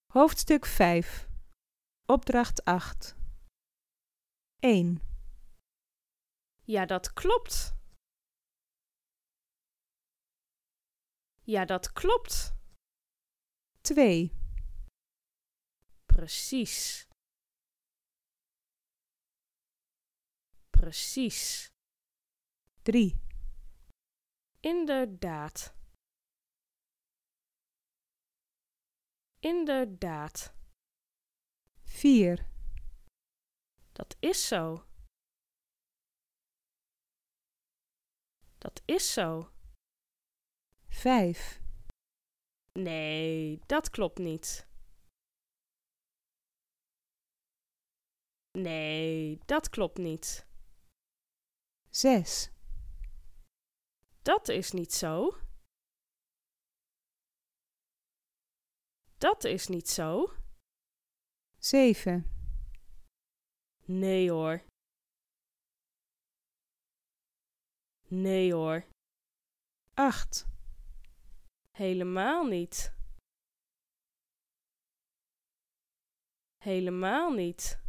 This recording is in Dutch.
Hoofdstuk 5. Opdracht 8. 1. Ja, dat klopt. Ja, dat klopt. 2. Precies. Precies. 3. Inderdaad. Inderdaad. 4. Dat is zo. Dat is zo. 5. Nee, dat klopt niet. Nee, dat klopt niet. 6. Dat is niet zo. Dat is niet zo. 7. Nee hoor. Nee hoor. 8. Helemaal niet. Helemaal niet.